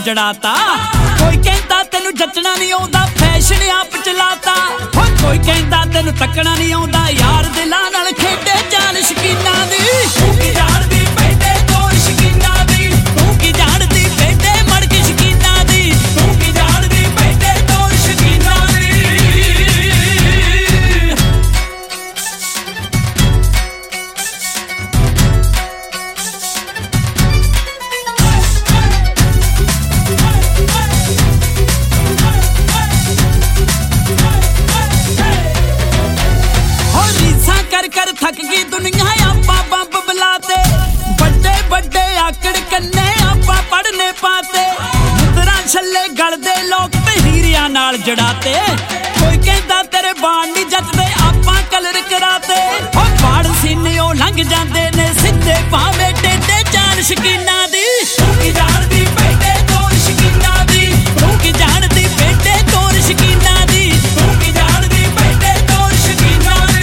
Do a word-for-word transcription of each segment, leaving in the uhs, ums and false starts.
ਜੜਾਤਾ। ਕੋਈ ਕਹਿੰਦਾ ਤੈਨੂੰ ਜੱਚਣਾ ਨਹੀਂ ਆਉਂਦਾ ਫੈਸ਼ਨ ਆਪ ਚਲਾਤਾ। ਕੋਈ ਕਹਿੰਦਾ ਤੈਨੂੰ ਤੱਕਣਾ ਨਹੀਂ ਆਉਂਦਾ ਯਾਰ ਦਿਲਾਂ ਨਾਲ ਖੇਡੇ ਜਾਨ ਸ਼ਕੀਨਾਂ ਦੀ। ਤੂੰ ਕੀ ਜਾਣਦੀ ਬੈਠੇ ਤੋਰ ਸ਼ਕੀਨਾਂ ਦੀ। ਤੂੰ ਕੀ ਜਾਣਦੀ ਬੈਠੇ ਮੜ ਕੇ ਸ਼ਕੀਨਾਂ ਦੀ। ਤੂੰ ਕੀ ਜਾਣਦੀ ਬੈਠੇ ਤੋਰ ਸ਼ਕੀਨਾਂ ਦੀ। कर कर थक गई दुनिया आपा बंब बुलाते। बड़े बड़े आकड़ कन्ने आपा पढ़ने पाते। मुद्रा छले गलदे लोग हीरिया नाल जड़ाते। कोई कहता तेरे बाण नहीं जचदे आपा कलर कराते। और बाड़ सीने ओ लंघ जाते ने सिद्धे भावे टेढ़े जान शकीना दी। तू की जानदी बेटे तोर शकीना दी। तू की जानदी बेटे तोर शकीना दी। तू की जानदी बेटे तोर शकीना दी।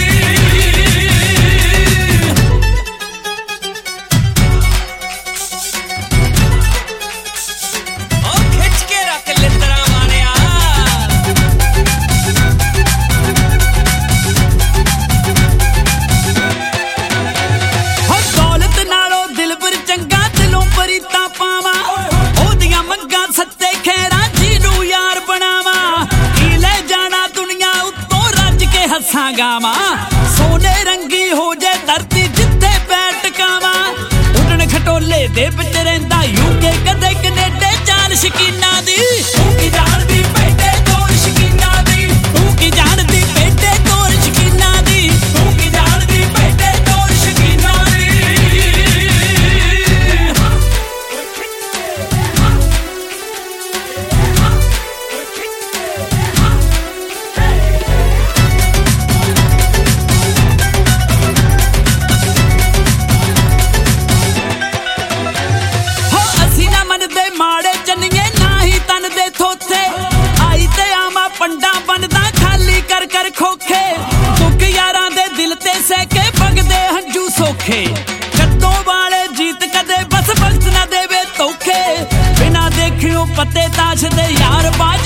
गावा सोने रंगी हो जाए धरती जिथे पैर टकावा। उड़न खटोले दे विच रहिंदा यूके कदे कनेडे जान शकीना दी। तू की जानदी बेटे तोर शकीना दी। तू की जानदी बेटे तोर शकीना दी। तू की जानदी बेटे तोर शकीना दी। माड़े चन्निए ना ही तन दे थोथे। आई ते आमा पंडा बनदा खाली कर कर खोखे। दुख यारां दे दिल ते सहके बगदे हंजू सोखे। कद्दों वाले जीत कदे बस वक्त ना देवे धोखे। बिना देखियो पत्ते ताश दे यार बाई